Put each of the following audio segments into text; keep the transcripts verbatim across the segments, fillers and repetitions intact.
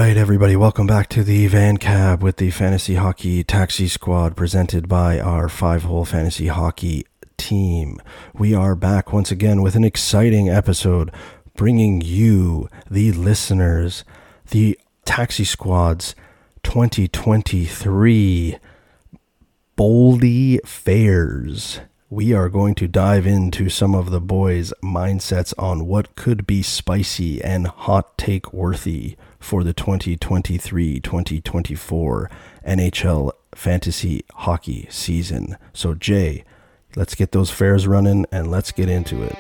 right, everybody, welcome back to the Van Cab with the Fantasy Hockey Taxi Squad presented by our five-hole fantasy hockey team. We are back once again with an exciting episode, bringing you, the listeners, the Taxi Squad's twenty twenty-three Boldy Fairs. We are going to dive into some of the boys' mindsets on what could be spicy and hot take worthy for the twenty twenty-three twenty twenty-four N H L fantasy hockey season. So Jay, let's get those fairs running and let's get into it.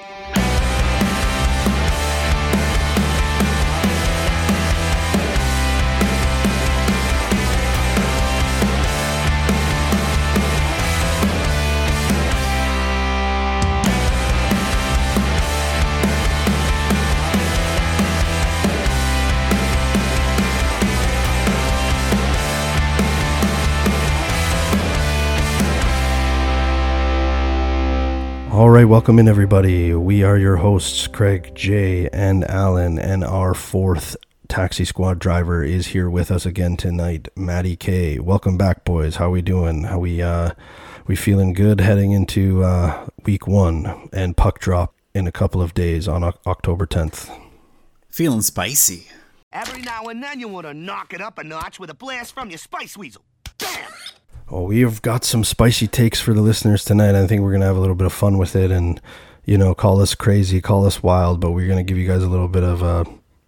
All right, welcome in, everybody. We are your hosts, Craig, Jay, and Alan, and our fourth Taxi Squad driver is here with us again tonight, Matty K. Welcome back, boys. How we doing? How we uh, we feeling good heading into uh, week one and puck drop in a couple of days on o- October tenth? Feeling spicy. Every now and then you want to knock it up a notch with a blast from your Spice Weasel. Bam! Oh, we've got some spicy takes for the listeners tonight. I think we're going to have a little bit of fun with it and, you know, call us crazy, call us wild, but we're going to give you guys a little bit of uh,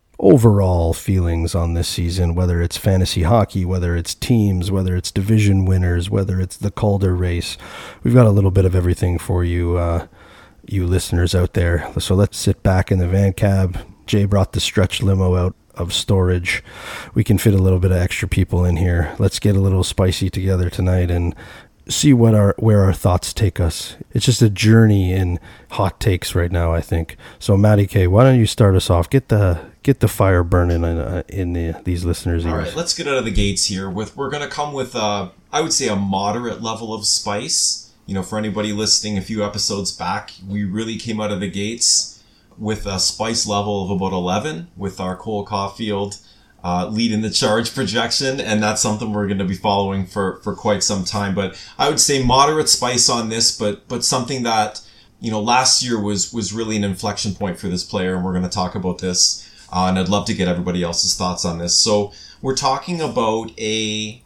overall feelings on this season, whether it's fantasy hockey, whether it's teams, whether it's division winners, whether it's the Calder race. We've got a little bit of everything for you, uh, you listeners out there. So let's sit back in the van cab. Jay brought the stretch limo out of storage. We can fit a little bit of extra people in here. Let's get a little spicy together tonight and see what our where our thoughts take us. It's just a journey in hot takes right now, I think. So Matty K, why don't you start us off? Get the get the fire burning in, uh, in the, these listeners' ears. All right, let's get out of the gates here. With we're going to come with uh, I would say a moderate level of spice. You know, for anybody listening a few episodes back, we really came out of the gates with a spice level of about eleven with our Cole Caulfield uh, leading the charge projection. And that's something we're going to be following for, for quite some time. But I would say moderate spice on this, but but something that, you know, last year was, was really an inflection point for this player. And we're going to talk about this. Uh, and I'd love to get everybody else's thoughts on this. So we're talking about a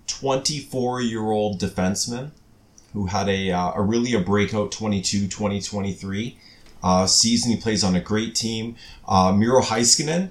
twenty-four-year-old defenseman who had a, uh, a really a breakout twenty-two twenty twenty-three. Uh, season. He plays on a great team. Uh, Miro Heiskanen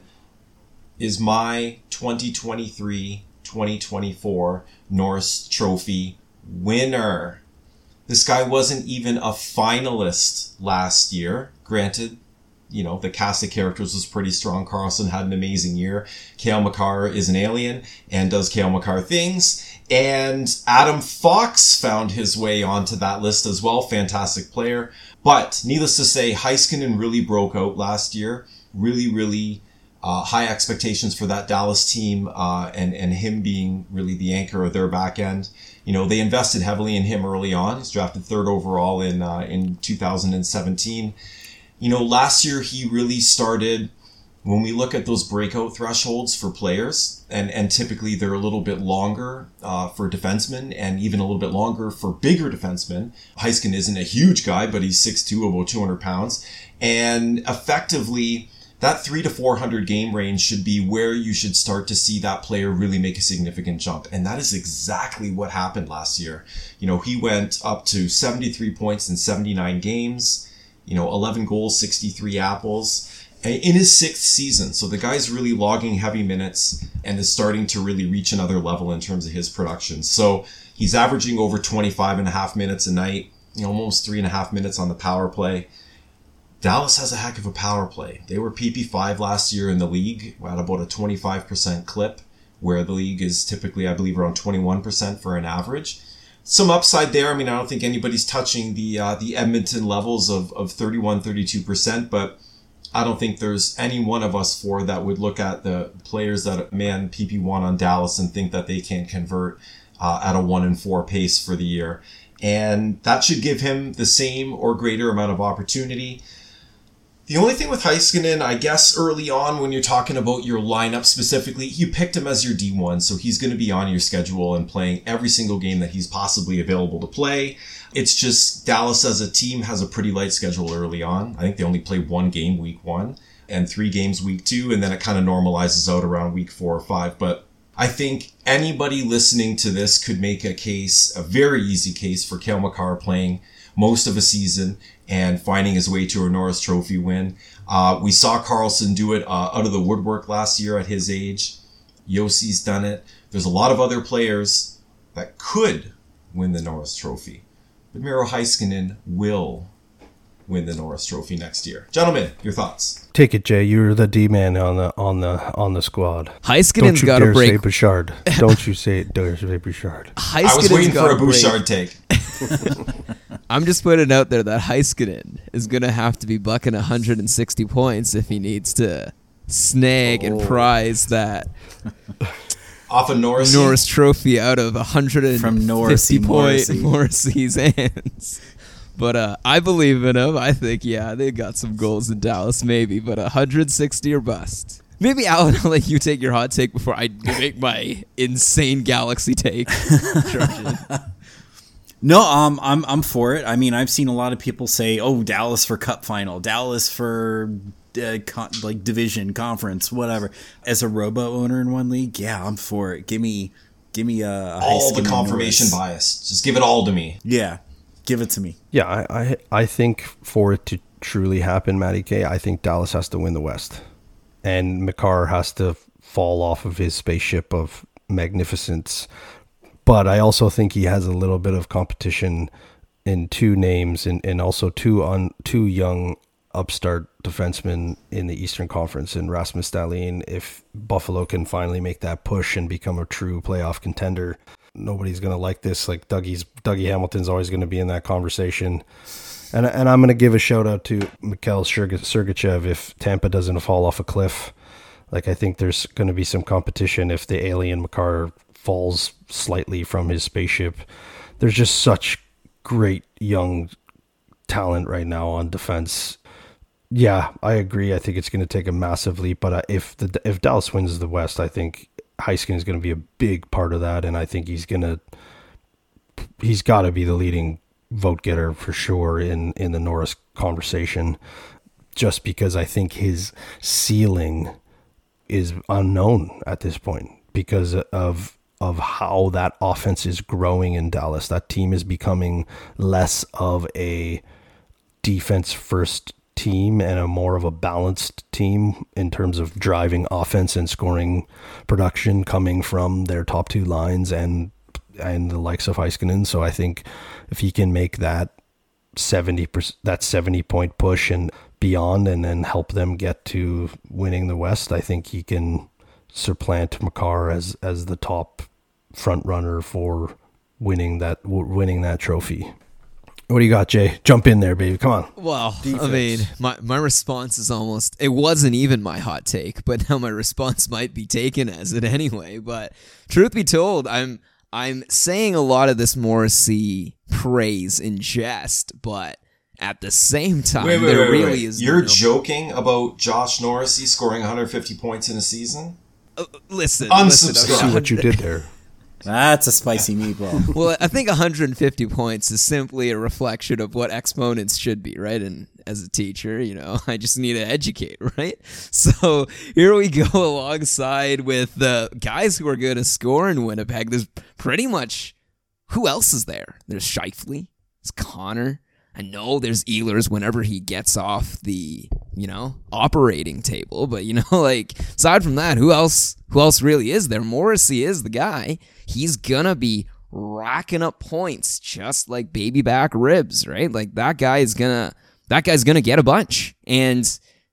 is my twenty twenty-three twenty twenty-four Norris Trophy winner. This guy wasn't even a finalist last year. Granted, you know, the cast of characters was pretty strong. Carlson had an amazing year. Cale Makar is an alien and does Cale Makar things. And Adam Fox found his way onto that list as well. Fantastic player. But needless to say, Heiskanen really broke out last year. Really, really uh, high expectations for that Dallas team uh, and, and him being really the anchor of their back end. You know, they invested heavily in him early on. He's drafted third overall in uh, in two thousand seventeen. You know, last year he really started, when we look at those breakout thresholds for players, and, and typically they're a little bit longer uh, for defensemen and even a little bit longer for bigger defensemen. Heiskanen isn't a huge guy, but he's six two, about two hundred pounds. And effectively, that three to four hundred game range should be where you should start to see that player really make a significant jump. And that is exactly what happened last year. You know, he went up to seventy-three points in seventy-nine games, you know, eleven goals, sixty-three apples. In his sixth season. So the guy's really logging heavy minutes and is starting to really reach another level in terms of his production. So he's averaging over twenty-five and a half minutes a night, you know, almost three and a half minutes on the power play. Dallas has a heck of a power play. They were P P five last year in the league at about a twenty-five percent clip, where the league is typically, I believe, around twenty-one percent for an average. Some upside there. I mean, I don't think anybody's touching the uh, the Edmonton levels of, of thirty-one, thirty-two percent, but I don't think there's any one of us four that would look at the players that man P P one on Dallas and think that they can convert uh, at a one and four pace for the year. And that should give him the same or greater amount of opportunity. The only thing with Heiskanen, I guess early on when you're talking about your lineup specifically, you picked him as your D one, so he's going to be on your schedule and playing every single game that he's possibly available to play. It's just Dallas as a team has a pretty light schedule early on. I think they only play one game week one and three games week two, and then it kind of normalizes out around week four or five. But I think anybody listening to this could make a case, a very easy case for Cale Makar playing most of a season and finding his way to a Norris Trophy win. Uh, we saw Carlson do it uh, out of the woodwork last year at his age. Yossi's done it. There's a lot of other players that could win the Norris Trophy. But Miro Heiskanen will win the Norris Trophy next year. Gentlemen, your thoughts? Take it, Jay. You're the D man on the on the on the squad. Heiskanen's got to break. Don't you dare say Bouchard. Don't you say dare say Bouchard. I was waiting for a Bouchard take. I'm just putting it out there that Heiskanen is going to have to be bucking one hundred sixty points if he needs to snag oh. and prize that off of Norris Norris Trophy out of one hundred fifty from Norrisy, point Morrissey. Morrissey's hands. But uh, I believe in him. I think, yeah, they got some goals in Dallas, maybe, but one hundred sixty or bust. Maybe, Alan, I'll let you take your hot take before I make my insane Galaxy take. No, um, I'm I'm for it. I mean, I've seen a lot of people say, "Oh, Dallas for Cup final, Dallas for uh, con- like division, conference, whatever." As a robo owner in one league, yeah, I'm for it. Give me, give me a, a all the confirmation Norris. Bias. Just give it all to me. Yeah, give it to me. Yeah, I, I I think for it to truly happen, Matty K, I think Dallas has to win the West, and Makar has to fall off of his spaceship of magnificence. But I also think he has a little bit of competition in two names and, and also two on two young upstart defensemen in the Eastern Conference in Rasmus Dahlin. If Buffalo can finally make that push and become a true playoff contender, nobody's going to like this. Like Dougie's, Dougie Hamilton's always going to be in that conversation. And and I'm going to give a shout out to Mikhail Sergachev if Tampa doesn't fall off a cliff. Like I think there's going to be some competition if the alien Makar falls slightly from his spaceship. There's just such great young talent right now on defense. Yeah, I agree. I think it's going to take a massive leap, but if the if Dallas wins the West, I think Heiskanen is going to be a big part of that, and I think he's going to he's got to be the leading vote getter for sure in in the Norris conversation, just because I think his ceiling is unknown at this point because of of how that offense is growing in Dallas. That team is becoming less of a defense first team and a more of a balanced team in terms of driving offense and scoring production coming from their top two lines and and the likes of Heiskanen. So I think if he can make that seventy percent, that seventy point push and beyond and then help them get to winning the West, I think he can supplant Makar as as the top front runner for winning that winning that trophy. What do you got, Jay? Jump in there, baby. Come on. Well, defense. I mean, my, my response is almost, it wasn't even my hot take, but now my response might be taken as it anyway. But truth be told, I'm I'm saying a lot of this Morrissey praise in jest, but at the same time, wait, wait, there wait, really wait. is You're no... joking about Josh Norrissey scoring one hundred fifty points in a season? Uh, listen, unsubscribe. listen, See what you did there. That's a spicy meatball. Well, I think one hundred fifty points is simply a reflection of what exponents should be, right? And as a teacher, you know, I just need to educate, right? So here we go alongside with the guys who are going to score in Winnipeg. There's pretty much, who else is there? There's Scheifele, there's Connor. I know there's Ehlers whenever he gets off the, you know, operating table, but you know, like aside from that, who else? Who else really is there? Morrissey is the guy. He's gonna be racking up points just like baby back ribs, right? Like that guy is gonna, that guy's gonna get a bunch. And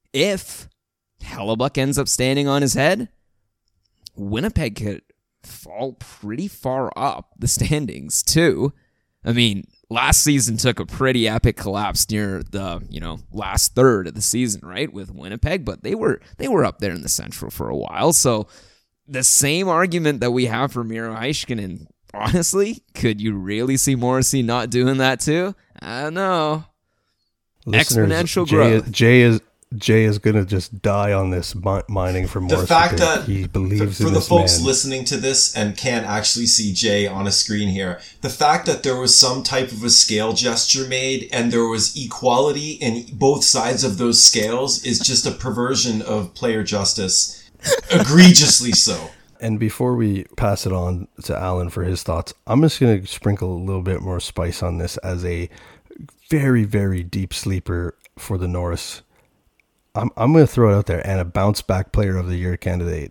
if Hellebuck ends up standing on his head, Winnipeg could fall pretty far up the standings too. I mean, last season took a pretty epic collapse near the, you know, last third of the season, right, with Winnipeg, but they were they were up there in the Central for a while. So the same argument that we have for Miro Heiskanen, honestly, could you really see Morrissey not doing that too? I don't know. Listeners, Exponential Jay, growth. Jay is Jay is gonna just die on this mi- mining for Morrissey. The fact pick. that he believes for, for in the this folks man. listening to this and can't actually see Jay on a screen here, the fact that there was some type of a scale gesture made and there was equality in both sides of those scales is just a perversion of player justice, egregiously so. And before we pass it on to Alan for his thoughts, I'm just gonna sprinkle a little bit more spice on this as a very, very deep sleeper for the Norris. I'm I'm going to throw it out there, and a bounce back player of the year candidate.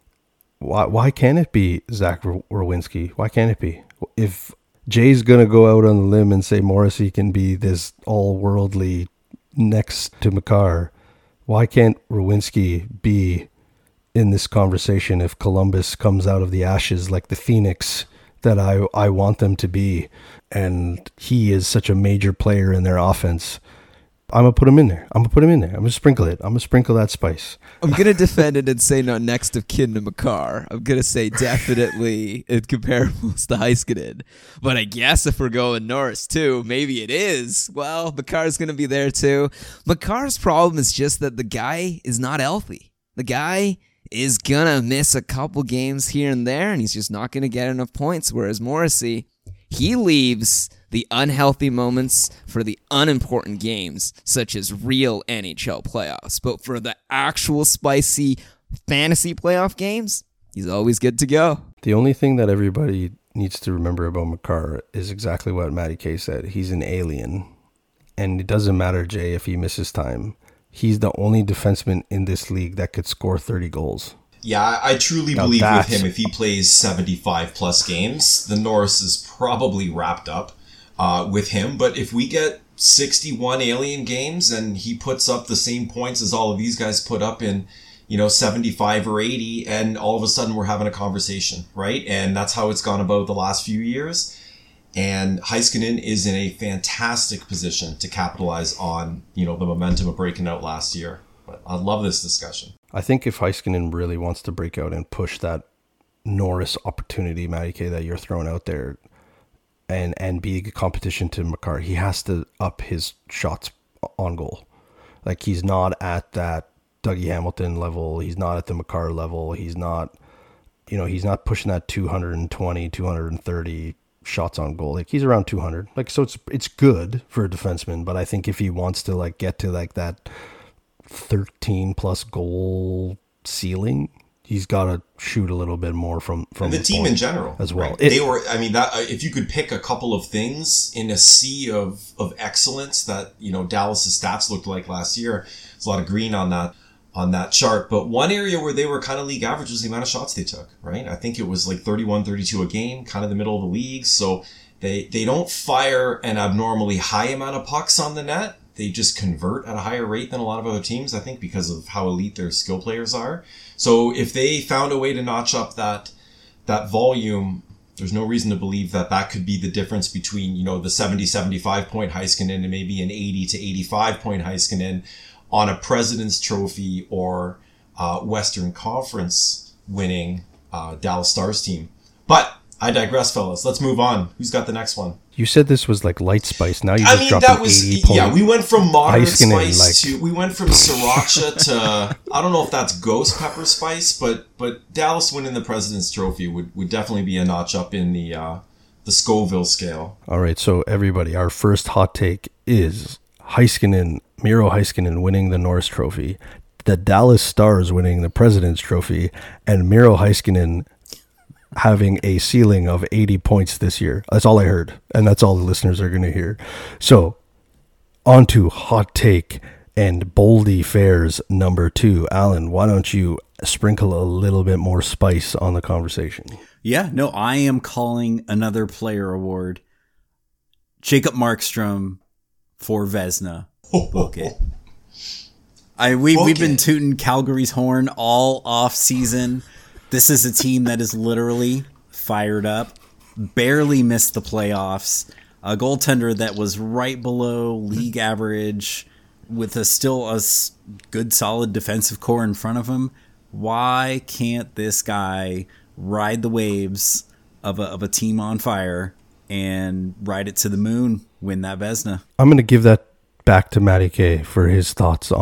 Why why can't it be Zach Werenski? Why can't it be? If Jay's going to go out on the limb and say Morrissey can be this all worldly next to Makar, why can't Werenski be in this conversation if Columbus comes out of the ashes like the Phoenix that I I want them to be, and he is such a major player in their offense? I'm going to put him in there. I'm going to put him in there. I'm going to sprinkle it. I'm going to sprinkle that spice. I'm going to defend it and say not next of kin to Makar. I'm going to say definitely in comparables to Heiskanen. But I guess if we're going Norris too, maybe it is. Well, Makar's going to be there too. Makar's problem is just that the guy is not healthy. The guy is going to miss a couple games here and there, and he's just not going to get enough points. Whereas Morrissey, he leaves the unhealthy moments for the unimportant games, such as real N H L playoffs. But for the actual spicy fantasy playoff games, he's always good to go. The only thing that everybody needs to remember about Makar is exactly what Matty K said. He's an alien. And it doesn't matter, Jay, if he misses time. He's the only defenseman in this league that could score thirty goals. Yeah, I, I truly Now believe with that's- him, if he plays seventy-five plus games, the Norris is probably wrapped up uh, with him. But if we get sixty-one alien games and he puts up the same points as all of these guys put up in, you know, seventy-five or eighty, and all of a sudden we're having a conversation, right? And that's how it's gone about the last few years. And Heiskanen is in a fantastic position to capitalize on, you know, the momentum of breaking out last year. But I love this discussion. I think if Heiskanen really wants to break out and push that Norris opportunity, Matty K, that you're throwing out there, and and be a competition to Makar, he has to up his shots on goal. Like, he's not at that Dougie Hamilton level. He's not at the Makar level. He's not, you know, he's not pushing that two twenty, two thirty shots on goal. Like, he's around two hundred. Like, so it's it's good for a defenseman, but I think if he wants to, like, get to like that thirteen plus goal ceiling, he's got to shoot a little bit more from from and the team in general as well. Right? It, they were, I mean, that if you could pick a couple of things in a sea of of excellence that, you know, Dallas's stats looked like last year. There's a lot of green on that on that chart, but one area where they were kind of league average was the amount of shots they took. Right, I think it was like thirty-one, thirty-two a game, kind of the middle of the league. So they they don't fire an abnormally high amount of pucks on the net. They just convert at a higher rate than a lot of other teams, I think, because of how elite their skill players are. So if they found a way to notch up that that volume, there's no reason to believe that that could be the difference between, you know, the seventy, seventy-five point Heiskanen and maybe an eighty to eighty-five point Heiskanen on a President's Trophy or uh, Western Conference winning uh, Dallas Stars team. But I digress, fellas. Let's move on. Who's got the next one? you said this was like light spice. Now you I just mean, dropped that an was eighty point. yeah. We went from moderate Heiskanen, spice like- to we went from sriracha to I don't know if that's ghost pepper spice, but but Dallas winning the President's Trophy would, would definitely be a notch up in the uh, the Scoville scale. All right, so everybody, our first hot take is Heiskanen, Miro Heiskanen winning the Norris Trophy, the Dallas Stars winning the President's Trophy, and Miro Heiskanen having a ceiling of eighty points this year. That's all I heard, and that's all the listeners are going to hear. So, on to hot take and Boldy Fairs number two. Alan, why don't you sprinkle a little bit more spice on the conversation? Yeah, no, I am calling another player award. Jacob Markstrom for Vezina. Book it. I we Book we've been it. tooting Calgary's horn all off season. This is a team that is literally fired up, barely missed the playoffs. A goaltender that was right below league average with a still a s- good solid defensive core in front of him. Why can't this guy ride the waves of a, of a team on fire and ride it to the moon, win that Vezina? I'm going to give that back to Matty K for his thoughts on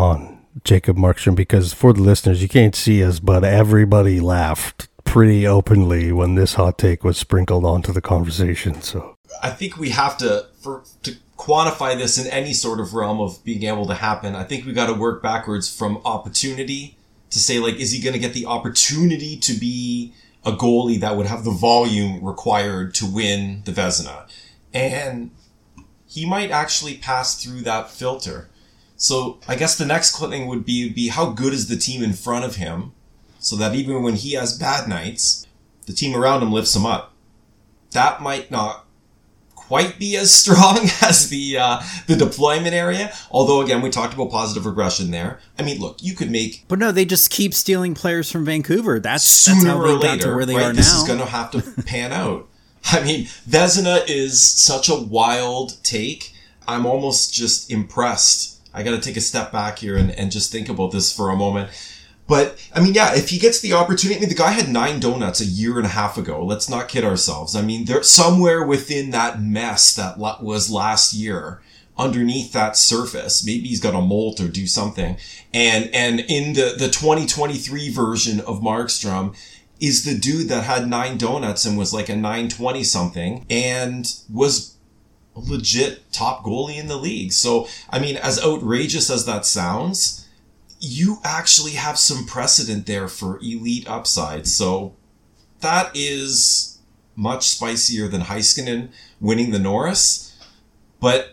Jacob Markstrom, because for the listeners, you can't see us, but everybody laughed pretty openly when this hot take was sprinkled onto the conversation. So I think we have to, for to quantify this in any sort of realm of being able to happen, I think we got to work backwards from opportunity to say, like, is he going to get the opportunity to be a goalie that would have the volume required to win the Vezina? And he might actually pass through that filter. So I guess the next thing would be, be how good is the team in front of him, so that even when he has bad nights, the team around him lifts him up. That might not quite be as strong as the uh, the deployment area. Although, again, we talked about positive regression there. I mean, look, you could make... But no, they just keep stealing players from Vancouver. That's, sooner that's how they or later, got to where they right? are This now. is going to have to pan out. I mean, Vezina is such a wild take. I'm almost just impressed. I got to take a step back here and, and just think about this for a moment. But, I mean, yeah, if he gets the opportunity, I mean, the guy had nine donuts a year and a half ago. Let's not kid ourselves. I mean, there somewhere within that mess that was last year, underneath that surface, maybe he's got a molt or do something. And, and in the, the twenty twenty-three version of Markstrom is the dude that had nine donuts and was like a nine twenty something and was a legit top goalie in the league. So, I mean, as outrageous as that sounds, you actually have some precedent there for elite upside. So that is much spicier than Heiskanen winning the Norris. But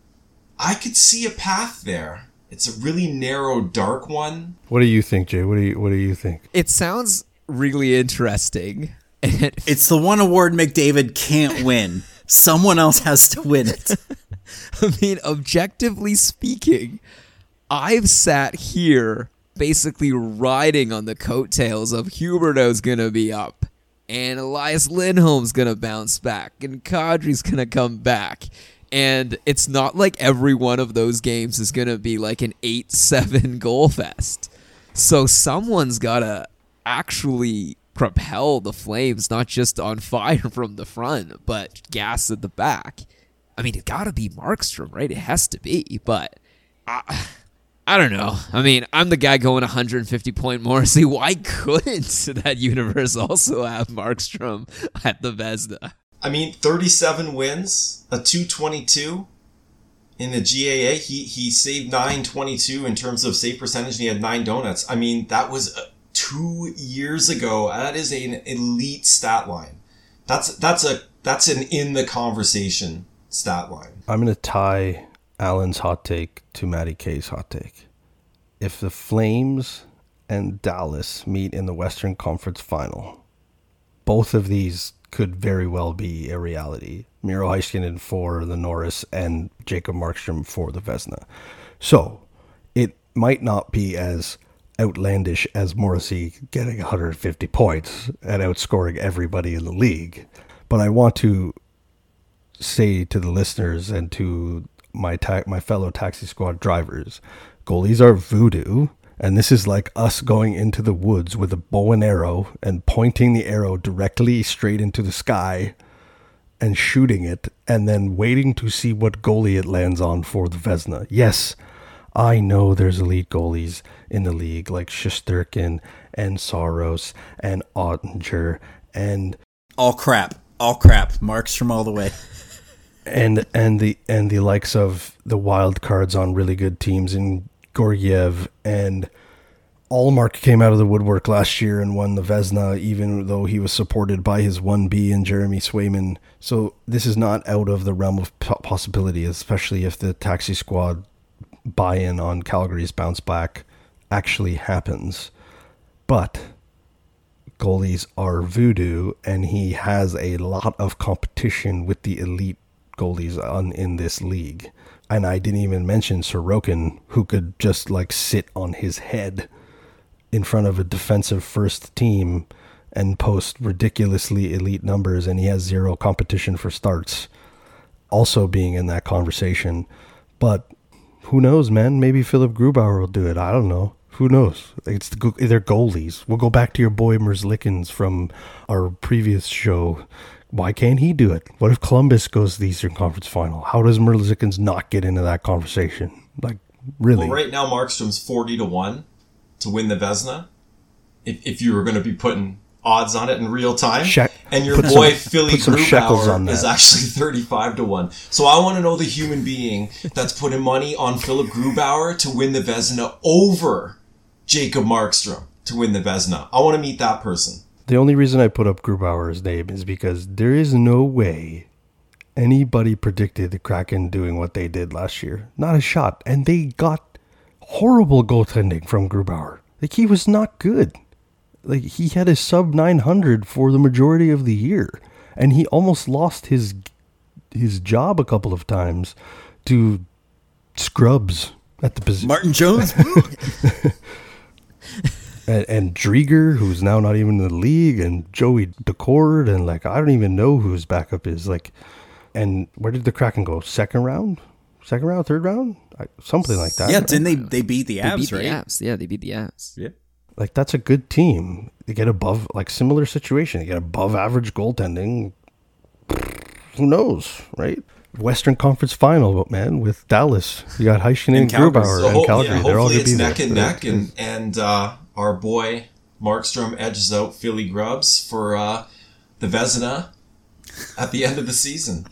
I could see a path there. It's a really narrow, dark one. what do you think, Jay? What do you, what do you think? It sounds really interesting. It's the one award McDavid can't win. Someone else has to win it. I mean, objectively speaking, I've sat here basically riding on the coattails of Huberdeau's going to be up, and Elias Lindholm's going to bounce back, and Kadri's going to come back. And it's not like every one of those games is going to be like an eight seven goal fest. So someone's got to actually propel the Flames, not just on fire from the front, but gas at the back. I mean, it got to be Markstrom, right? It has to be, but I, I don't know. I mean, I'm the guy going one hundred fifty point Morrissey. Why couldn't that universe also have Markstrom at the Vezina? I mean, thirty-seven wins, a two twenty-two in the G A A. He he saved nine twenty-two in terms of save percentage, and he had nine donuts. I mean, that was uh, two years ago. That is an elite stat line. That's that's a that's an in the conversation stat line. I'm going to tie Alan's hot take to Matty K's hot take. If the Flames and Dallas meet in the Western Conference Final, both of these could very well be a reality. Miro Heiskanen for the Norris and Jacob Markstrom for the Vezina. So it might not be as outlandish as Morrissey getting one hundred fifty points and outscoring everybody in the league. But I want to say to the listeners and to my ta- my fellow taxi squad drivers, goalies are voodoo. And this is like us going into the woods with a bow and arrow and pointing the arrow directly straight into the sky and shooting it and then waiting to see what goalie it lands on for the Vezina. Yes, I know there's elite goalies in the league like Shesterkin and Saros and Ottinger and... All crap. All crap. Markstrom all the way. and and the and the likes of the wild cards on really good teams in Gorgiev, and Allmark came out of the woodwork last year and won the Vezina, even though he was supported by his one B and Jeremy Swayman. So this is not out of the realm of possibility, especially if the taxi squad buy-in on Calgary's bounce back actually happens. But goalies are voodoo, and he has a lot of competition with the elite goalies on in this league. And I didn't even mention Sorokin, who could just like sit on his head in front of a defensive first team and post ridiculously elite numbers, and he has zero competition for starts, also being in that conversation. But who knows, man? Maybe Philip Grubauer will do it. I don't know. Who knows? It's the, they're goalies. We'll go back to your boy Merzlikins from our previous show. Why can't he do it? What if Columbus goes to the Eastern Conference Final? How does Merzlikins not get into that conversation? Like, Really. Well, right now Markstrom's forty to one to win the Vezina. If, if you were going to be putting odds on it in real time. She- and your put boy some- Philly put some shekels on Grubauer that. is actually thirty-five to one. So I want to know the human being that's putting money on Philip Grubauer to win the Vezina over Jacob Markstrom to win the Vezina. I want to meet that person. The only reason I put up Grubauer's name is because there is no way anybody predicted the Kraken doing what they did last year. Not a shot. And they got horrible goaltending from Grubauer. Like, he was not good. Like, he had a sub nine hundred for the majority of the year. And he almost lost his his job a couple of times to scrubs at the position. Martin Jones. And, and Drieger, who's now not even in the league, and Joey Decord, and like, I don't even know who his backup is. Like, and where did the Kraken go? Second round? Second round? Third round? I, something like that. yeah, right? didn't they? They beat the They Avs, beat the right? Avs. Yeah, they beat the Avs. Yeah. Like, that's a good team. They get above, like, similar situation. They get above average goaltending. Who knows, right? Western Conference Final, man, with Dallas. You got Heiskanen and Calgary. Grubauer So and ho- Calgary. yeah, They're all hopefully going to it's be neck there. and neck, and and uh, our boy Markstrom edges out Philly Grubs for uh, the Vezina at the end of the season.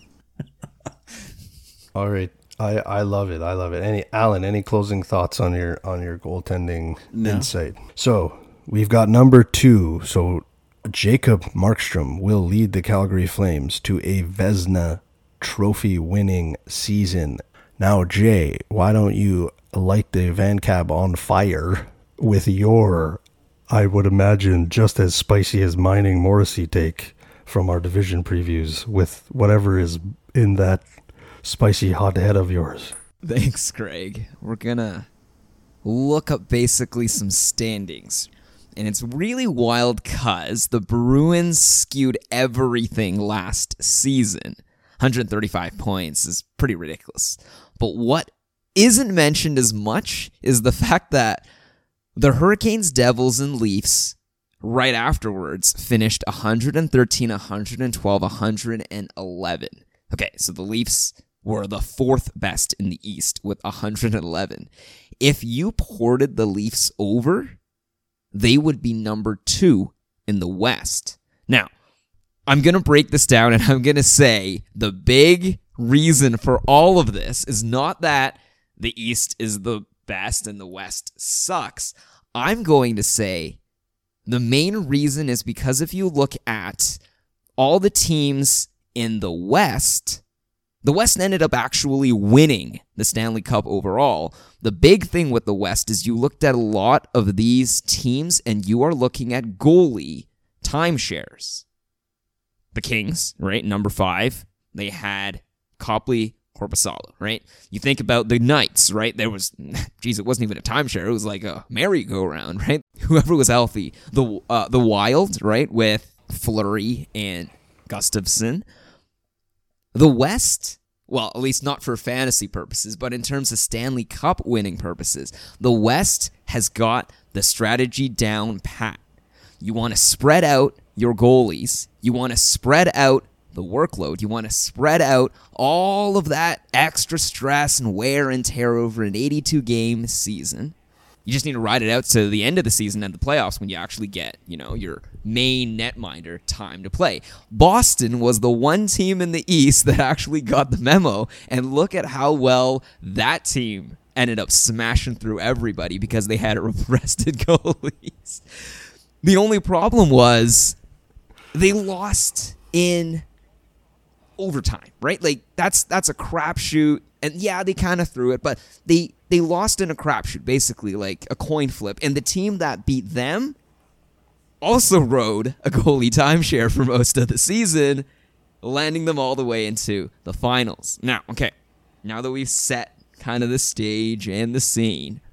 All right. I, I love it. I love it. Any Alan, any closing thoughts on your on your goaltending No. insight? So we've got number two. So Jacob Markstrom will lead the Calgary Flames to a Vezina trophy winning season. Now, Jay, why don't you light the van cab on fire with your, I would imagine, just as spicy as mining Morrissey take from our division previews with whatever is in that spicy hot head of yours. Thanks, Greg. We're gonna look up basically some standings. And it's really wild cause the Bruins skewed everything last season. one hundred thirty-five points is pretty ridiculous. But what isn't mentioned as much is the fact that the Hurricanes, Devils, and Leafs right afterwards finished one hundred thirteen, one hundred twelve, one hundred eleven. Okay, so the Leafs were the fourth best in the East with one hundred eleven. If you ported the Leafs over, they would be number two in the West. Now, I'm going to break this down and I'm going to say the big reason for all of this is not that the East is the best and the West sucks. I'm going to say the main reason is because if you look at all the teams in the West, the West ended up actually winning the Stanley Cup overall. The big thing with the West is you looked at a lot of these teams and you are looking at goalie timeshares. The Kings, right, number five, they had Copley, Korpisalo, right? You think about the Knights, right? There was, geez, it wasn't even a timeshare. It was like a merry-go-round, right? Whoever was healthy. The uh, the Wild, right, with Fleury and Gustafsson. The West, well, at least not for fantasy purposes, but in terms of Stanley Cup winning purposes, the West has got the strategy down pat. You want to spread out your goalies. You want to spread out the workload. You want to spread out all of that extra stress and wear and tear over an eighty-two game season. You just need to ride it out to the end of the season and the playoffs when you actually get, you know, your main netminder time to play. Boston was the one team in the East that actually got the memo, and look at how well that team ended up smashing through everybody because they had rested goalies. The only problem was they lost in overtime, right? Like that's that's a crapshoot, and yeah, they kind of threw it, but they they lost in a crapshoot, basically like a coin flip. And the team that beat them also rode a goalie timeshare for most of the season, landing them all the way into the finals. Now, okay, now that we've set kind of the stage and the scene,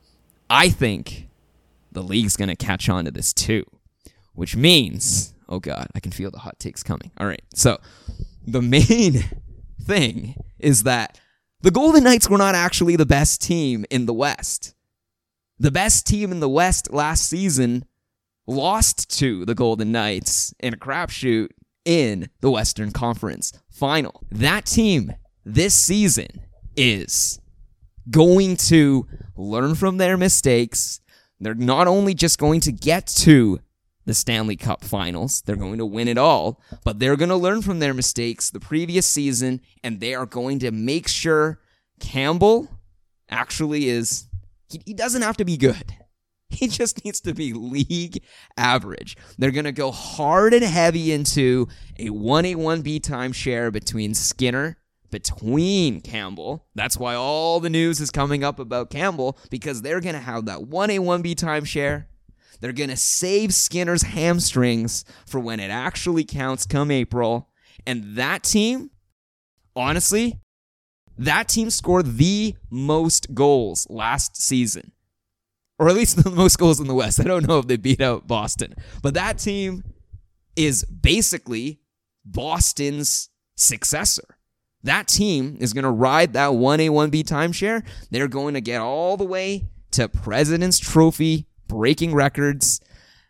I think the league's gonna catch on to this too, which means, oh god, I can feel the hot takes coming. All right, so the main thing is that the Golden Knights were not actually the best team in the West. The best team in the West last season lost to the Golden Knights in a crapshoot in the Western Conference Final. That team this season is going to learn from their mistakes. They're not only just going to get to the Stanley Cup Finals, they're going to win it all, but they're going to learn from their mistakes the previous season, and they are going to make sure Campbell actually is, he, he doesn't have to be good. He just needs to be league average. They're going to go hard and heavy into a one A one B timeshare between Skinner, between Campbell. That's why all the news is coming up about Campbell, because they're going to have that one A one B timeshare. They're going to save Skinner's hamstrings for when it actually counts come April. And that team, honestly, that team scored the most goals last season. Or at least the most goals in the West. I don't know if they beat out Boston. But that team is basically Boston's successor. That team is going to ride that one A one B timeshare. They're going to get all the way to President's Trophy, breaking records.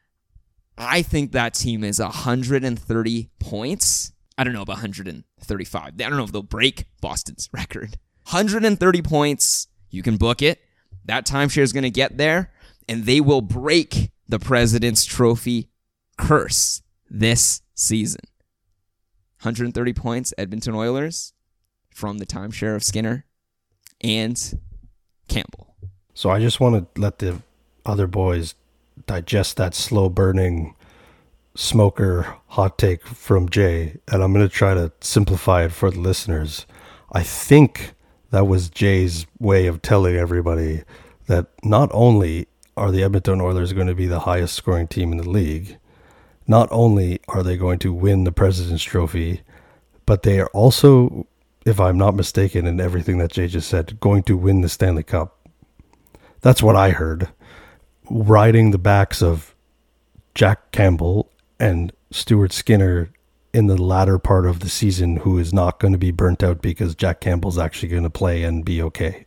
I think that team is one hundred thirty points. I don't know about one hundred thirty-five. I don't know if they'll break Boston's record. one hundred thirty points. You can book it. That timeshare is going to get there, and they will break the President's Trophy curse this season. one hundred thirty points, Edmonton Oilers, from the timeshare of Skinner and Campbell. So I just want to let the other boys digest that slow-burning smoker hot take from Jay, and I'm going to try to simplify it for the listeners. I think that was Jay's way of telling everybody that not only are the Edmonton Oilers going to be the highest scoring team in the league, not only are they going to win the President's Trophy, but they are also, if I'm not mistaken in everything that Jay just said, going to win the Stanley Cup. That's what I heard. Riding the backs of Jack Campbell and Stuart Skinner in the latter part of the season, who is not going to be burnt out because Jack Campbell's actually going to play and be okay.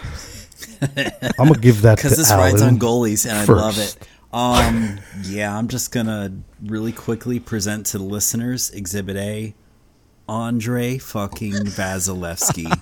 I'm going to give that to Alan. Because this rides on goalies, and first. I love it. Um, yeah, I'm just going to really quickly present to the listeners Exhibit A, Andre fucking Vasilevsky.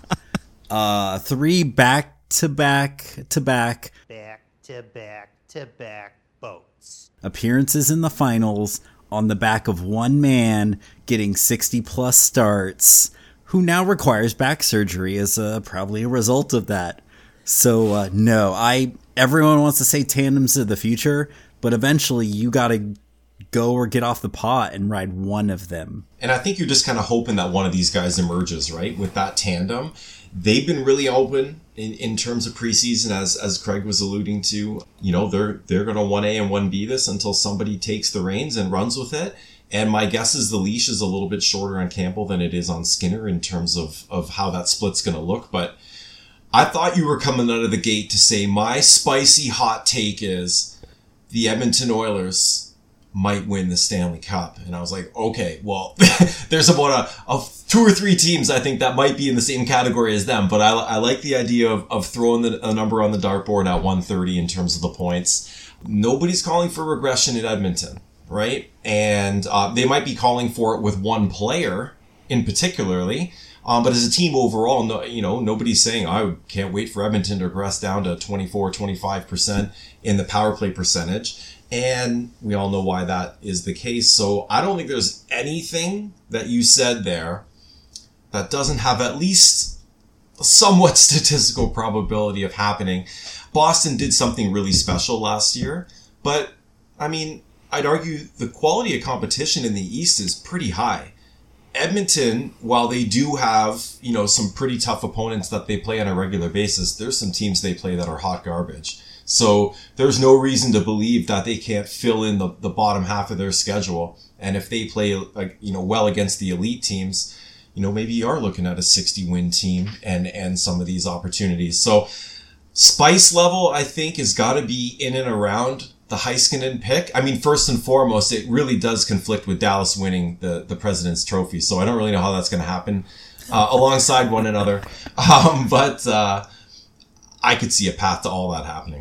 uh, three back-to-back to back. Back-to-back to back boats. Appearances in the finals on the back of one man getting sixty plus starts, who now requires back surgery as a, probably a result of that. So uh, no, I everyone wants to say tandems of the future, but eventually you got to go or get off the pot and ride one of them. And I think you're just kind of hoping that one of these guys emerges, right? With that tandem. They've been really open in, in terms of preseason, as as Craig was alluding to. You know, they're they're going to one A and one B this until somebody takes the reins and runs with it. And my guess is the leash is a little bit shorter on Campbell than it is on Skinner in terms of, of how that split's going to look. But I thought you were coming out of the gate to say my spicy hot take is the Edmonton Oilers might win the Stanley Cup. And I was like, okay, well, there's about a, a two or three teams I think that might be in the same category as them. But I, I like the idea of, of throwing the, a number on the dartboard at one thirty in terms of the points. Nobody's calling for regression in Edmonton, right? And uh, they might be calling for it with one player in particularly. Um, but as a team overall, no, you know, nobody's saying, I can't wait for Edmonton to regress down to twenty-four, twenty-five percent in the power play percentage. And we all know why that is the case. So I don't think there's anything that you said there that doesn't have at least a somewhat statistical probability of happening. Boston did something really special last year. But, I mean, I'd argue the quality of competition in the East is pretty high. Edmonton, while they do have, you know, some pretty tough opponents that they play on a regular basis, there's some teams they play that are hot garbage. So there's no reason to believe that they can't fill in the, the bottom half of their schedule. And if they play, like, you know, well against the elite teams, you know, maybe you are looking at a sixty win team and, and some of these opportunities. So spice level, I think, has got to be in and around the Heiskanen pick. I mean, first and foremost, it really does conflict with Dallas winning the, the President's Trophy. So I don't really know how that's going to happen uh, alongside one another. Um, but uh, I could see a path to all that happening.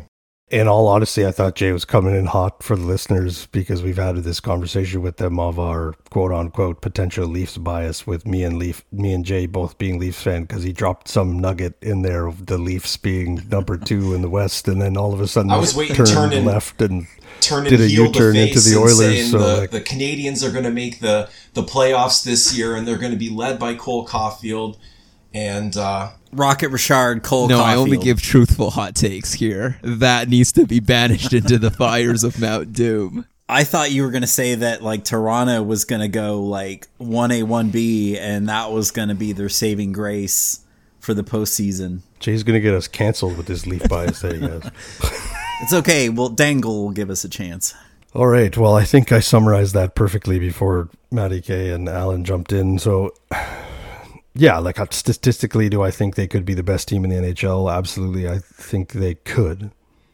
In all honesty, I thought Jay was coming in hot for the listeners because we've had this conversation with them of our quote unquote potential Leafs bias, with me and Leaf, me and Jay both being Leafs fan, because he dropped some nugget in there of the Leafs being number two in the West, and then all of a sudden I was waiting turned to turn in, left and turn did and a heel U-turn the into face the and Oilers. saying So the, like, the Canadians are going to make the the playoffs this year, and they're going to be led by Cole Caulfield and. uh Rocket Richard, Cole No, Caulfield. I only give truthful hot takes here. That needs to be banished into the fires of Mount Doom. I thought you were going to say that like Toronto was going to go like one A, one B, and that was going to be their saving grace for the postseason. Jay's going to get us canceled with this Leaf bias that he has. It's okay. Well, Dangle will give us a chance. All right. Well, I think I summarized that perfectly before Matty K and Alan jumped in. So, yeah, like statistically, do I think they could be the best team in the N H L? Absolutely. I think they could.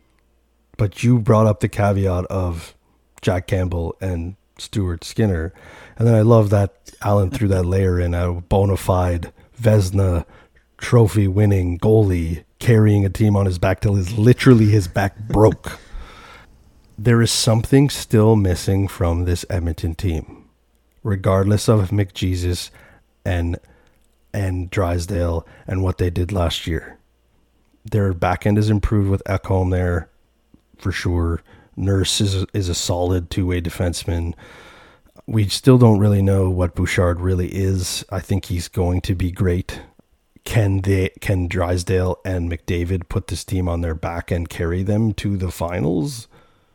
But you brought up the caveat of Jack Campbell and Stuart Skinner. And then I love that Alan threw that layer in, a bona fide Vezina trophy winning goalie carrying a team on his back till his literally his back broke. There is something still missing from this Edmonton team, regardless of McJesus and and Drysdale and what they did last year. Their back end is improved with Ekholm there, for sure. Nurse is a, is a solid two-way defenseman. We still don't really know what Bouchard really is. I think he's going to be great. Can they? Can Drysdale and McDavid put this team on their back and carry them to the finals?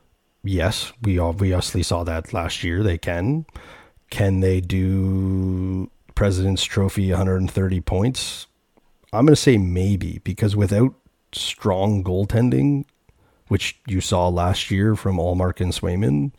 Yes, we obviously saw that last year. They can. Can they do President's Trophy one hundred thirty points? I'm going to say maybe, because without strong goaltending, which you saw last year from Allmark and Swayman,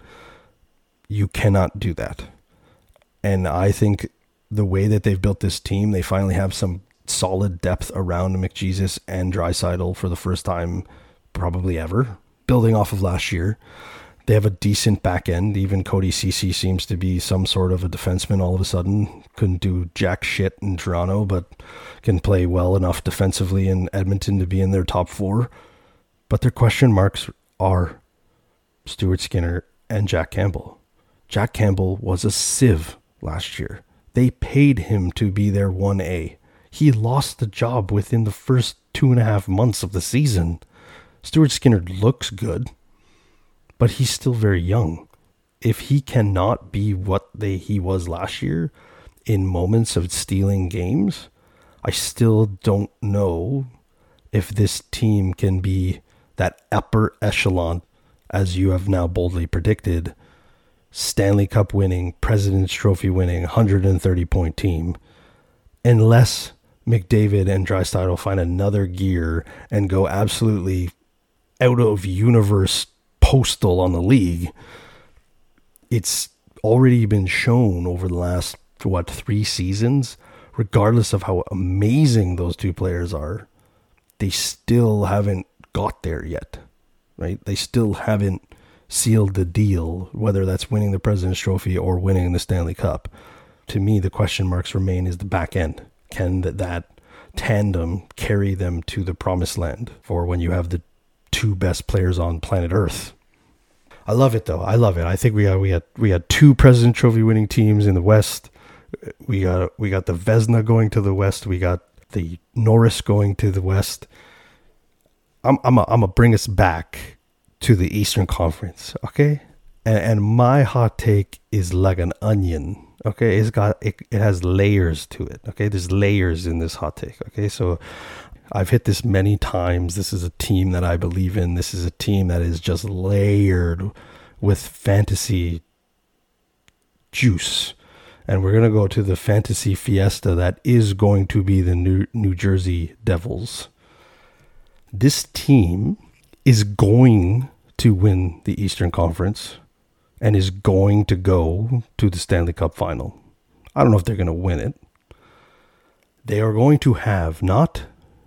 you cannot do that. And I think the way that they've built this team, they finally have some solid depth around McJesus and Draisaitl for the first time probably ever, building off of last year. They have a decent back end. Even Cody Ceci seems to be some sort of a defenseman all of a sudden. Couldn't do jack shit in Toronto, but can play well enough defensively in Edmonton to be in their top four. But their question marks are Stuart Skinner and Jack Campbell. Jack Campbell was a sieve last year. They paid him to be their one A. He lost the job within the first two and a half months of the season. Stuart Skinner looks good, but he's still very young. If he cannot be what they he was last year in moments of stealing games, I still don't know if this team can be that upper echelon, as you have now boldly predicted, Stanley Cup winning, President's Trophy winning, one hundred thirty point team, unless McDavid and Draisaitl find another gear and go absolutely out of universe postal on the league. It's already been shown over the last, what, three seasons, regardless of how amazing those two players are, they still haven't got there yet, right? They still haven't sealed the deal, whether that's winning the President's Trophy or winning the Stanley Cup. To me, the question marks remain is the back end. Can that, that tandem carry them to the promised land for when you have the two best players on planet Earth? I love it though. I love it. I think we got we had we had two President's Trophy winning teams in the West. We got we got the Vezina going to the West. We got the Norris going to the West. I'm I'm a, I'm gonna bring us back to the Eastern Conference, okay? And, and my hot take is like an onion, okay? It's got it, it has layers to it, okay? There's layers in this hot take, okay? So I've hit this many times. This is a team that I believe in. This is a team that is just layered with fantasy juice. And we're going to go to the fantasy fiesta that is going to be the New, New Jersey Devils. This team is going to win the Eastern Conference and is going to go to the Stanley Cup final. I don't know if they're going to win it. They are going to have not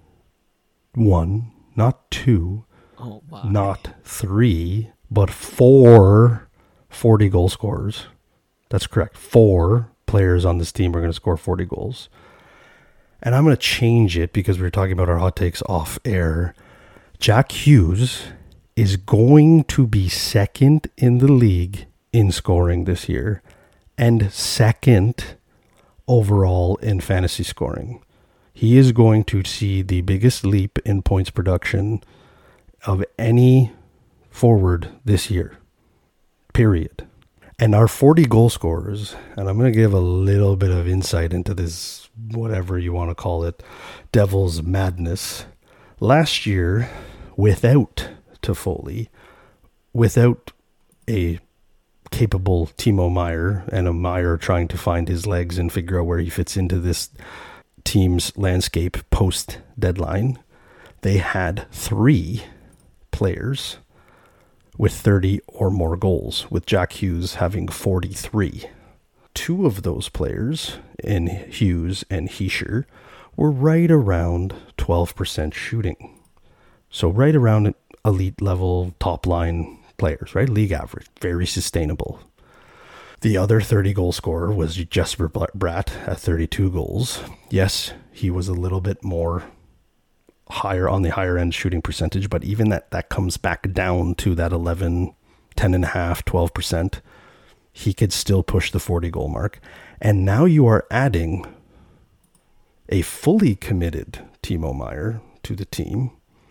one, not two, Oh, wow. not three, but four forty goal scorers. That's correct. Four players on this team are going to score forty goals. And I'm going to change it because we were talking about our hot takes off air. Jack Hughes is going to be second in the league in scoring this year and second overall in fantasy scoring. He is going to see the biggest leap in points production of any forward this year, period. And our forty goal scorers, and I'm going to give a little bit of insight into this, whatever you want to call it, devil's madness. Last year, without Toffoli, without a capable Timo Meier, and a Meier trying to find his legs and figure out where he fits into this team's landscape post-deadline, they had three players with thirty or more goals, with Jack Hughes having forty-three. Two of those players, in Hughes and Hischier, were right around twelve percent shooting. So right around elite level, top line players, right? League average, very sustainable. The other thirty goal scorer was Jesper Bratt at thirty-two goals. Yes, he was a little bit more higher on the higher end shooting percentage, but even that, that comes back down to that eleven, ten and a half, twelve percent. He could still push the forty goal mark. And now you are adding a fully committed Timo Meier to the team.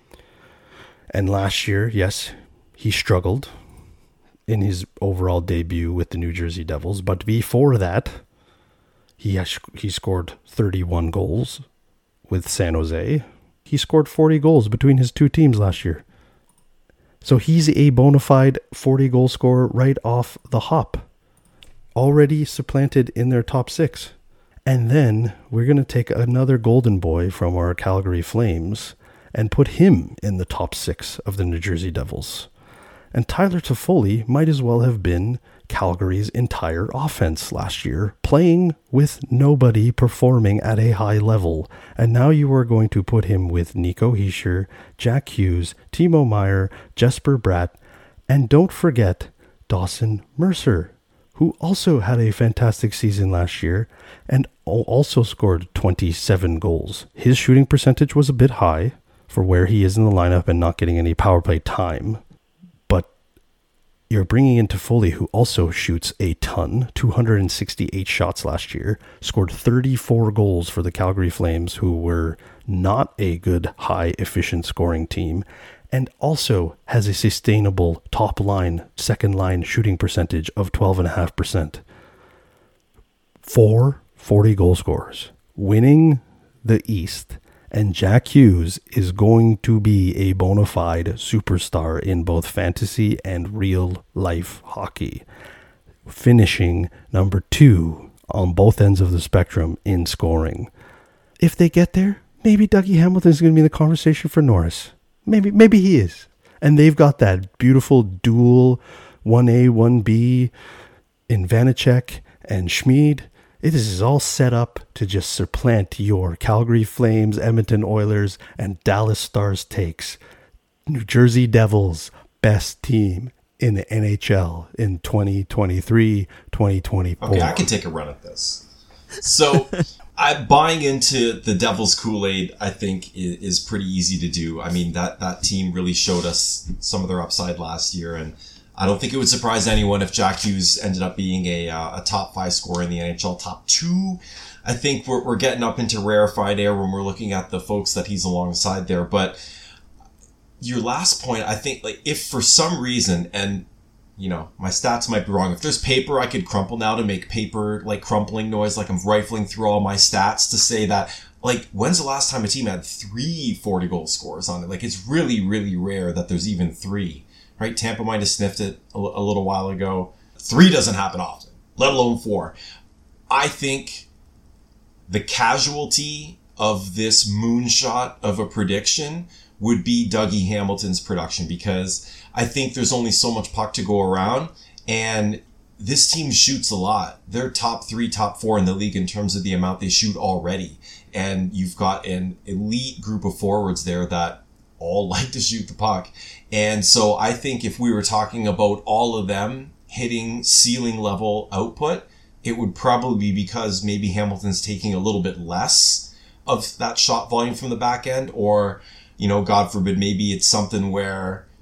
And last year, yes, he struggled in his overall debut with the New Jersey Devils. But before that, he has, he scored thirty-one goals with San Jose. He scored forty goals between his two teams last year. So he's a bona fide forty goal scorer right off the hop, already supplanted in their top six. And then we're going to take another golden boy from our Calgary Flames and put him in the top six of the New Jersey Devils. And Tyler Toffoli might as well have been Calgary's entire offense last year, playing with nobody performing at a high level. And now you are going to put him with Nico Hischier, Jack Hughes, Timo Meier, Jesper Bratt, and don't forget Dawson Mercer, who also had a fantastic season last year and also scored twenty-seven goals. His shooting percentage was a bit high for where he is in the lineup and not getting any power play time. But you're bringing in Toffoli, who also shoots a ton, two hundred sixty-eight shots last year, scored thirty-four goals for the Calgary Flames, who were not a good, high, efficient scoring team, and also has a sustainable top line, second line shooting percentage of twelve point five percent. Four forty goal scorers winning the East, and Jack Hughes is going to be a bona fide superstar in both fantasy and real life hockey, finishing number two on both ends of the spectrum in scoring. If they get there, maybe Dougie Hamilton is going to be in the conversation for Norris. Maybe maybe he is. And they've got that beautiful dual one A, one B in Vanacek and Schmid. It is all set up to just supplant your Calgary Flames, Edmonton Oilers, and Dallas Stars takes. New Jersey Devils, best team in the N H L in twenty twenty-three, twenty twenty-four. Okay, I can take a run at this. So, I, buying into the Devils Kool-Aid, I think, is, is pretty easy to do. I mean, that, that team really showed us some of their upside last year, and I don't think it would surprise anyone if Jack Hughes ended up being a uh, a top five scorer in the N H L. Top two, I think we're we're getting up into rarefied air when we're looking at the folks that he's alongside there. But your last point, I think, like, if for some reason, and you know, my stats might be wrong. If there's paper I could crumple now to make paper like crumpling noise, like I'm rifling through all my stats to say that, like, when's the last time a team had three forty goal scorers on it? Like, it's really, really rare that there's even three, right? Tampa might have sniffed it a, a little while ago. Three doesn't happen often, let alone four. I think the casualty of this moonshot of a prediction would be Dougie Hamilton's production, because I think there's only so much puck to go around, and this team shoots a lot. They're top three, top four in the league in terms of the amount they shoot already. And you've got an elite group of forwards there that all like to shoot the puck. And so I think if we were talking about all of them hitting ceiling level output, it would probably be because maybe Hamilton's taking a little bit less of that shot volume from the back end, or, you know, God forbid, maybe it's something where, you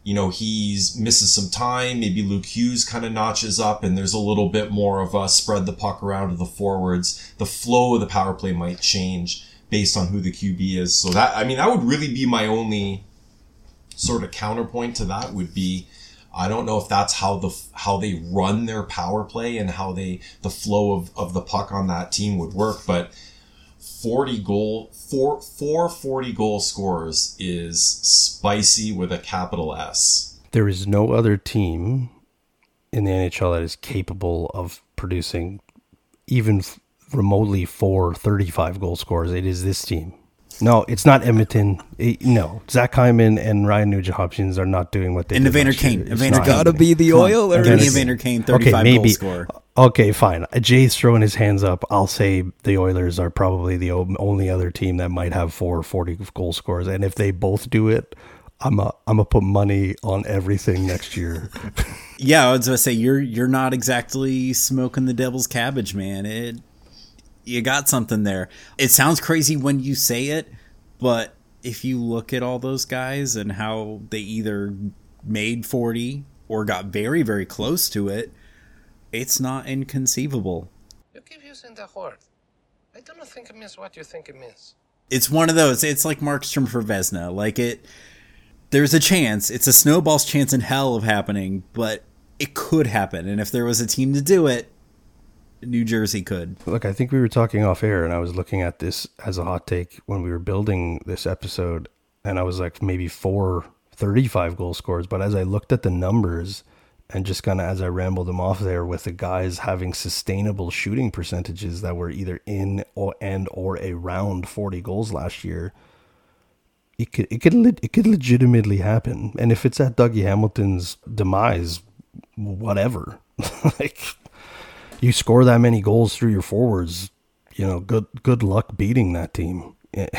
you know, he's misses some time. Maybe Luke Hughes kind of notches up and there's a little bit more of a spread the puck around to the forwards. The flow of the power play might change based on who the Q B is. So that, I mean, that would really be my only sort of counterpoint to that would be, I don't know if that's how the, how they run their power play and how they, the flow of, of the puck on that team would work. But forty goal, four, four forty goal scorers is spicy with a capital S. There is no other team in the N H L that is capable of producing even f- remotely four thirty-five goal scorers. It is this team. No, it's not Edmonton. It, no, Zach Hyman and Ryan Nugent-Hopkins are not doing what they and did Evander last year. Kane. It's Evander not Kane. Gotta be the Come on. Oilers. Evander Evander Kane, thirty-five okay, maybe. goal scorer. Okay, fine. Jay's throwing his hands up. I'll say the Oilers are probably the o- only other team that might have four forty goal scorers. And if they both do it, I'm a, I'm gonna put money on everything next year. Yeah, I was gonna say you're you're not exactly smoking the devil's cabbage, man. It you got something there. It sounds crazy when you say it, but if you look at all those guys and how they either made forty or got very, very close to it, it's not inconceivable. You keep using that word. I don't think it means what you think it means. It's one of those. It's like Markstrom for Vezina. Like it, there's a chance. It's a snowball's chance in hell of happening, but it could happen. And if there was a team to do it, New Jersey could. Look, I think we were talking off air, and I was looking at this as a hot take when we were building this episode, and I was like, maybe four thirty-five goal scorers. But as I looked at the numbers, and just kind of as I rambled them off there with the guys having sustainable shooting percentages that were either in or and or around forty goals last year, it could it could it could legitimately happen. And if it's at Dougie Hamilton's demise, whatever, like. You score that many goals through your forwards, you know, good good luck beating that team. Yeah.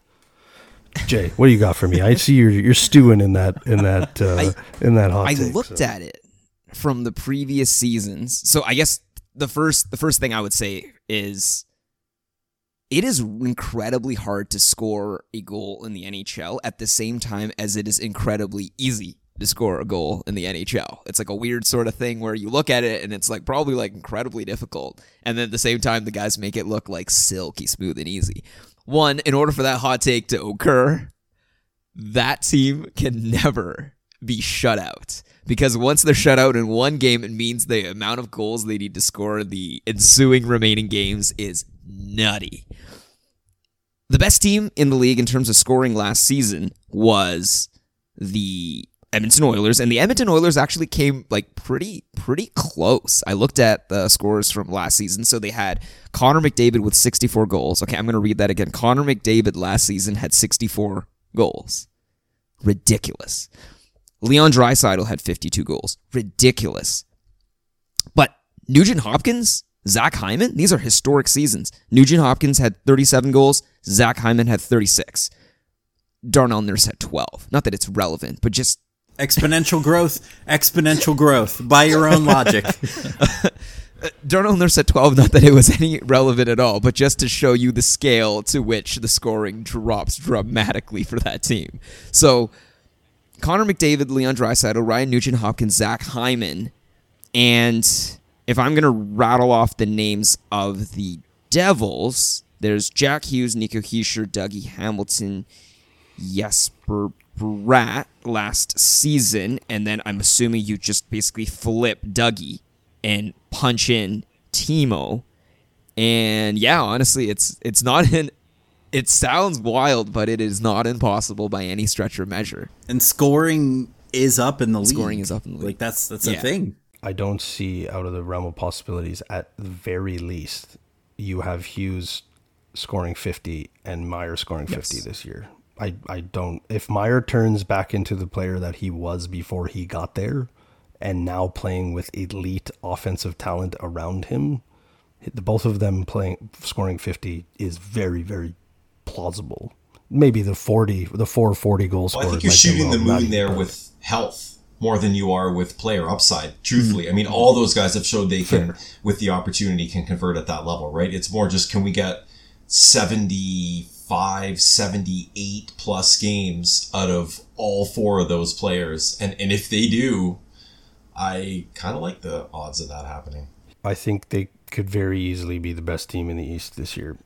Jay, what do you got for me? I see you're you're stewing in that in that uh, I, in that hot I take, looked so. at it from the previous seasons. So I guess the first the first thing I would say is it is incredibly hard to score a goal in the N H L at the same time as it is incredibly easy to score a goal in the N H L. It's like a weird sort of thing where you look at it and it's like probably like incredibly difficult. And then at the same time, the guys make it look like silky smooth and easy. One, in order for that hot take to occur, that team can never be shut out. Because once they're shut out in one game, it means the amount of goals they need to score in the ensuing remaining games is nutty. The best team in the league in terms of scoring last season was the Edmonton Oilers, and the Edmonton Oilers actually came like pretty pretty close. I looked at the scores from last season. So they had Connor McDavid with sixty-four goals. Okay, I'm going to read that again. Connor McDavid last season had sixty-four goals. Ridiculous. Leon Draisaitl had fifty-two goals. Ridiculous. But Nugent Hopkins, Zach Hyman, these are historic seasons. Nugent Hopkins had thirty-seven goals. Zach Hyman had thirty-six. Darnell Nurse had twelve. Not that it's relevant, but just Exponential growth, exponential growth, by your own logic. Darnell Nurse at twelve, not that it was any relevant at all, but just to show you the scale to which the scoring drops dramatically for that team. So, Connor McDavid, Leon Draisaitl, Ryan Nugent-Hopkins, Zach Hyman, and if I'm going to rattle off the names of the Devils, there's Jack Hughes, Nico Hischier, Dougie Hamilton, Jesper Bratt last season, and then I'm assuming you just basically flip Dougie and punch in Timo. And yeah, honestly, it's it's not in. It sounds wild, but it is not impossible by any stretch or measure. And scoring is up in the league. Scoring is up in the league. Like that's that's Yeah. a thing. I don't see out of the realm of possibilities, at the very least, you have Hughes scoring fifty and Meyer scoring fifty Yes. this year. I, I don't, if Meyer turns back into the player that he was before he got there and now playing with elite offensive talent around him, the both of them playing, scoring fifty is very, very plausible. Maybe the forty, the four forty goal Well, scorers. I think you're might be shooting the wrong, moon not- there but- with health more than you are with player upside. Truthfully, I mean, all those guys have showed they can, with the opportunity, can convert at that level, right? It's more just, can we get seventy-five seventy-five, seventy-eight plus games out of all four of those players. And, and if they do, I kind of like the odds of that happening. I think they could very easily be the best team in the East this year.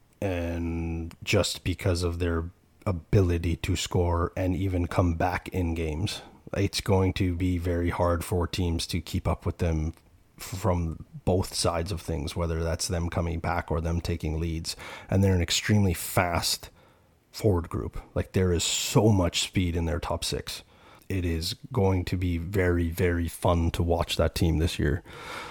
And just because of their ability to score and even come back in games, it's going to be very hard for teams to keep up with them from both sides of things, whether that's them coming back or them taking leads. And they're an extremely fast forward group. Like, there is so much speed in their top six. It is going to be very, very fun to watch that team this year.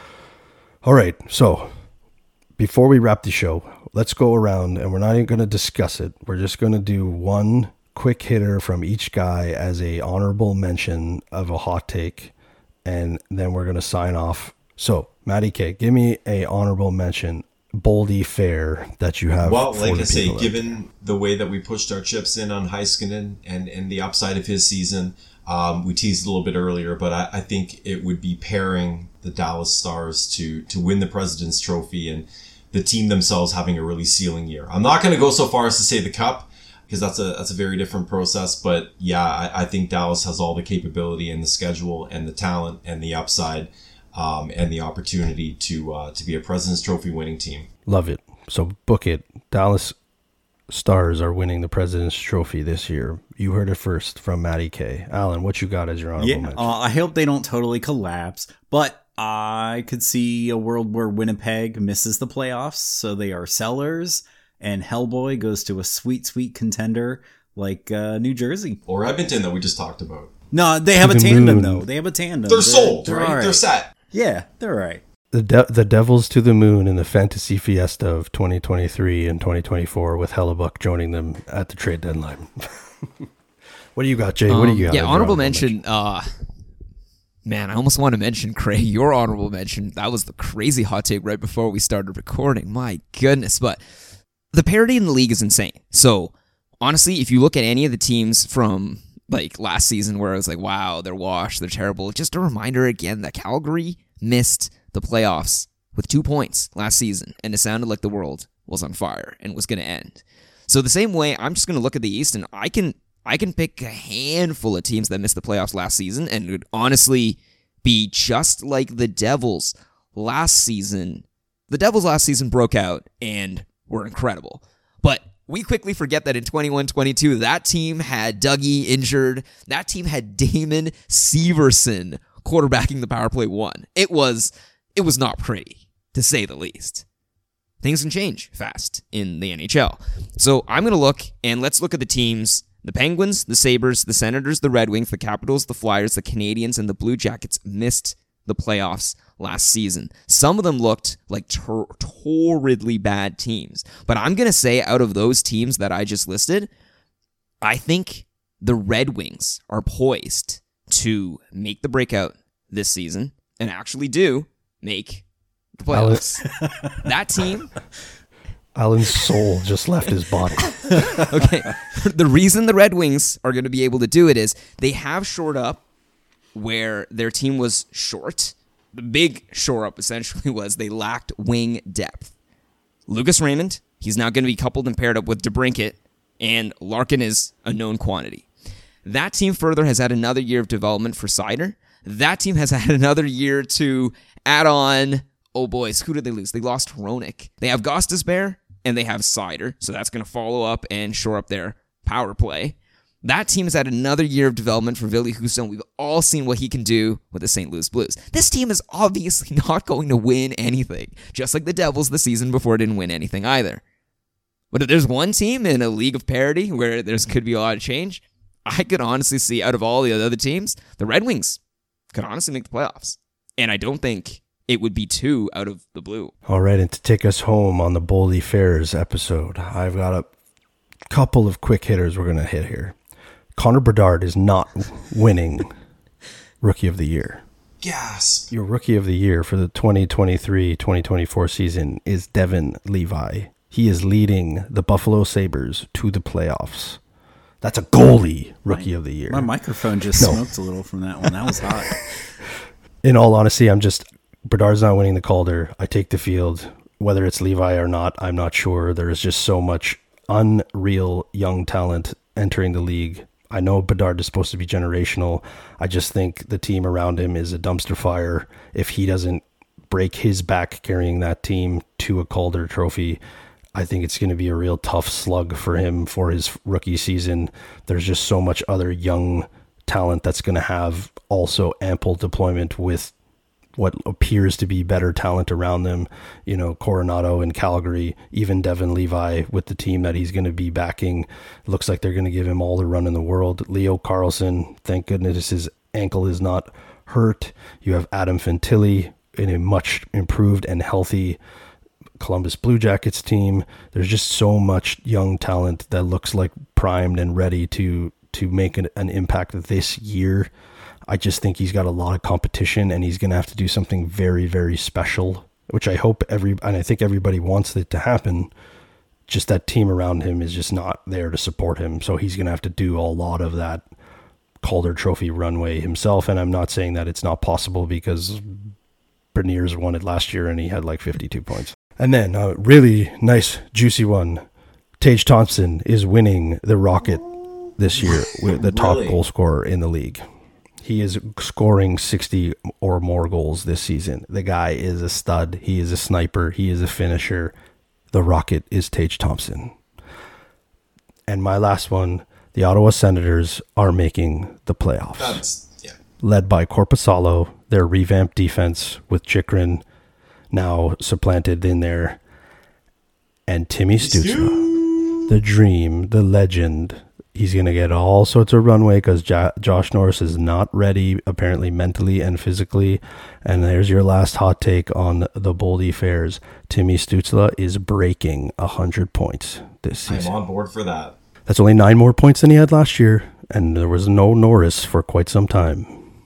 All right, so before we wrap the show, let's go around, and we're not even going to discuss it. We're just going to do one quick hitter from each guy as a honorable mention of a hot take, and then we're going to sign off. So, Matty K, give me a honorable mention, boldy fair, that you have. Well, like I say, given the way that we pushed our chips in on Heiskanen and, and the upside of his season, um, we teased a little bit earlier, but I, I think it would be pairing the Dallas Stars to to win the President's Trophy and the team themselves having a really ceiling year. I'm not going to go so far as to say the Cup, because that's a that's a very different process. But yeah, I, I think Dallas has all the capability and the schedule and the talent and the upside um, and the opportunity to uh, to be a President's Trophy winning team. Love it. So book it. Dallas Stars are winning the President's Trophy this year. You heard it first from Matty K. Alan, what you got as your honorable yeah, mention? Uh, I hope they don't totally collapse, but I could see a world where Winnipeg misses the playoffs, so they are sellers, and Hellboy goes to a sweet, sweet contender like uh, New Jersey. Or Edmonton that we just talked about. No, they have To a the tandem, moon. though. They have a tandem. They're, sold, they're right? all They're set. Yeah, they're all right. The de- the Devils to the moon in the Fantasy Fiesta of twenty twenty-three and twenty twenty-four with Hellebuck joining them at the trade deadline. What do you got, Jay? What do Um, you got? Yeah, as your honorable mention. Uh, man, I almost want to mention Craig. Your honorable mention. That was the crazy hot take right before we started recording. My goodness, but the parity in the league is insane. So honestly, if you look at any of the teams from like last season, where I was like, wow, they're washed, they're terrible. Just a reminder again that Calgary missed the playoffs with two points last season, and it sounded like the world was on fire and was going to end. So the same way, I'm just going to look at the East, and I can I can pick a handful of teams that missed the playoffs last season, and it would honestly be just like the Devils last season. The Devils last season broke out and were incredible, but we quickly forget that in twenty-one twenty-two, that team had Dougie injured. That team had Damon Severson quarterbacking the power play one. It was it was not pretty, to say the least. Things can change fast in the N H L. So I'm going to look, and let's look at the teams. The Penguins, the Sabres, the Senators, the Red Wings, the Capitals, the Flyers, the Canadiens, and the Blue Jackets missed the playoffs last season. Some of them looked like tor- torridly bad teams. But I'm going to say out of those teams that I just listed, I think the Red Wings are poised to make the breakout this season and actually do make the playoffs. That team... Alan's soul just left his body. Okay. The reason the Red Wings are going to be able to do it is they have shored up where their team was short. The big shore up essentially was they lacked wing depth. Lucas Raymond, he's now going to be coupled and paired up with DeBrincat, and Larkin is a known quantity. That team further has had another year of development for Seider. That team has had another year to add on. Oh boys, who did they lose? They lost Hronik. They have Gostisbehere and they have Seider, so that's going to follow up and shore up their power play. That team has had another year of development for Ville Husso, and we've all seen what he can do with the Saint Louis Blues. This team is obviously not going to win anything, just like the Devils the season before didn't win anything either. But if there's one team in a league of parity where there could be a lot of change, I could honestly see out of all the other teams, the Red Wings could honestly make the playoffs. And I don't think it would be two out of the blue. All right, and to take us home on the Boldy Fairs episode, I've got a couple of quick hitters we're going to hit here. Connor Bedard is not winning Rookie of the Year. Gasp. Your Rookie of the Year for the twenty twenty-three twenty twenty-four season is Devin Levi. He is leading the Buffalo Sabres to the playoffs. That's a goalie Rookie my, of the Year. My microphone just No. smoked a little from that one. That was hot. In all honesty, I'm just... Bedard's not winning the Calder. I take the field. Whether it's Levi or not, I'm not sure. There is just so much unreal young talent entering the league. I know Bedard is supposed to be generational. I just think the team around him is a dumpster fire. If he doesn't break his back carrying that team to a Calder Trophy, I think it's going to be a real tough slug for him for his rookie season. There's just so much other young talent that's going to have also ample deployment with what appears to be better talent around them. You know, Coronado in Calgary, even Devin Levi with the team that he's going to be backing. Looks like they're going to give him all the run in the world. Leo Carlsson, thank goodness his ankle is not hurt. You have Adam Fantilli in a much improved and healthy Columbus Blue Jackets team. There's just so much young talent that looks like primed and ready to to make an, an impact this year. I just think he's got a lot of competition, and he's going to have to do something very, very special, which I hope every, and I think everybody wants it to happen. Just that team around him is just not there to support him. So he's going to have to do a lot of that Calder Trophy runway himself. And I'm not saying that it's not possible, because Beniers won it last year and he had like fifty-two points. And then a really nice, juicy one. Tage Thompson is winning the Rocket this year with the top Really? goal scorer in the league. He is scoring sixty or more goals this season. The guy is a stud. He is a sniper. He is a finisher. The Rocket is Tage Thompson. And my last one, the Ottawa Senators are making the playoffs. That's, yeah. Led by Korpisalo, their revamped defense with Chychrun now supplanted in there. And Timmy Stützle, the dream, the legend. He's going to get all sorts of runway because jo- Josh Norris is not ready, apparently mentally and physically. And there's your last hot take on the Boldy Fares. Timmy Stützle is breaking one hundred points this I'm season. on board for that. That's only nine more points than he had last year. And there was no Norris for quite some time.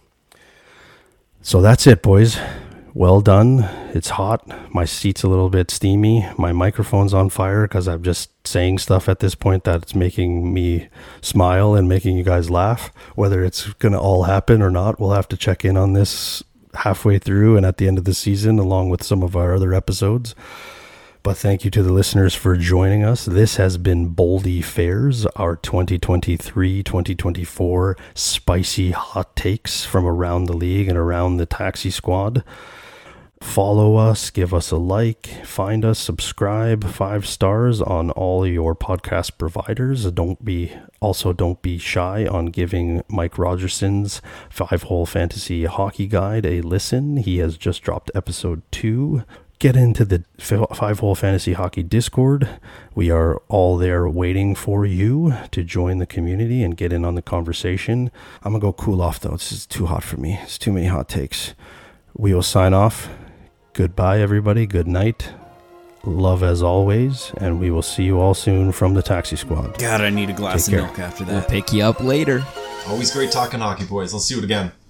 So that's it, boys. Well done. It's hot. My seat's a little bit steamy. My microphone's on fire because I'm just saying stuff at this point that's making me smile and making you guys laugh. Whether it's going to all happen or not, we'll have to check in on this halfway through and at the end of the season, along with some of our other episodes. But thank you to the listeners for joining us. This has been Boldy Fares, our twenty twenty-three twenty twenty-four spicy hot takes from around the league and around the taxi squad. Follow us, give us a like, find us, subscribe, five stars on all your podcast providers. Don't be also don't be shy on giving Mike Rogerson's Five Hole Fantasy Hockey Guide a listen. He has just dropped episode two. Get into the Five Hole Fantasy Hockey Discord. We are all there waiting for you to join the community and get in on the conversation. I'm gonna go cool off though. This is too hot for me. It's too many hot takes. We will sign off. Goodbye, everybody. Good night. Love as always. And we will see you all soon from the Taxi Squad. God, I need a glass Take of care. milk after We'll that. pick you up later. Always great talking hockey, boys. Let's do it again.